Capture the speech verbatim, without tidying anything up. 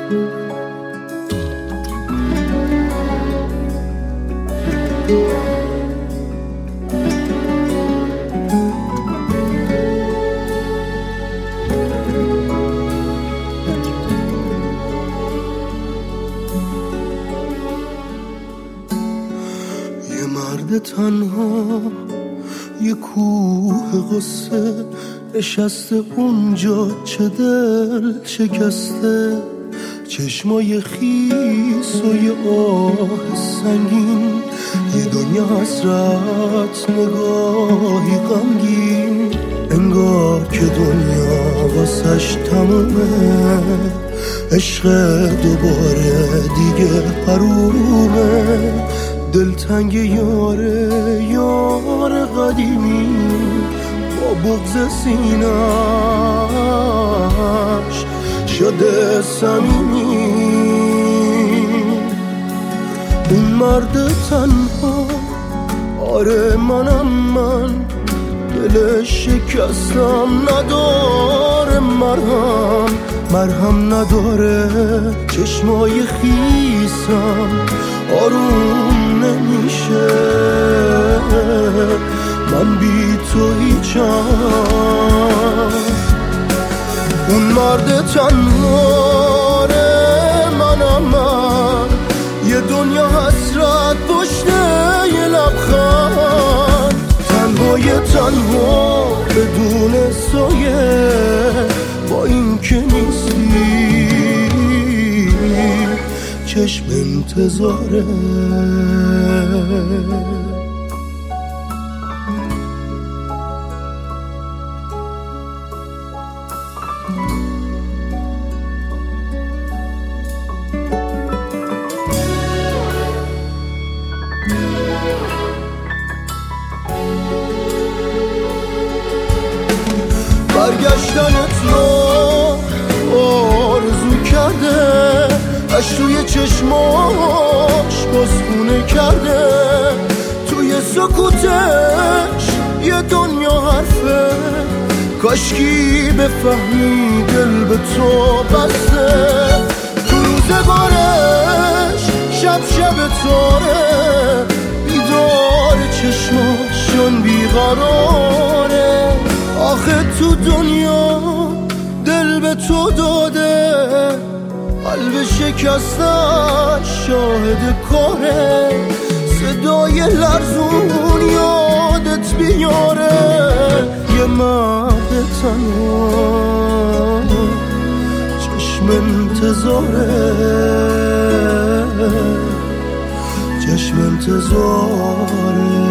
تنها یه کوه قصه نشسته اونجا، چه دل شکسته، چشمای خیس و یه آه سنگین، یه دنیا حسرت، نگاهی غمگین، انگار که دنیا واسش تمومه، عشق دوباره دیگه حرومه، دلتنگ یاره یار قدیمی با بغض سینه‌اش شده صمیمی. اون مرد تنها، آره منم من، دل شکستم نداره مرهم، مرهم نداره، چشمای خیسم آروم نمیشه، من بی تو هیچم. اون مرد تنهاره منم من، یه دنیا حسرت پشت یه لبخند، تنهای تنها بدون سایه، با این که نیستی چشم انتظاره. برگشتنت رو آرزو کرده، اش توی چشماش بازخونه کرده، توی سکوتش یه دنیا حرفه، کاشکی بفهمی دل به تو بسته، تو روزگارش شب شب تاره، بیدار چشماشون بیقراره، آخه تو دنیا دل به تو داده، قلب شکستش شاهد کاره، صدای لرزون یادت بیاره، یه مرد تنها چشم انتظاره، چشم انتظاره.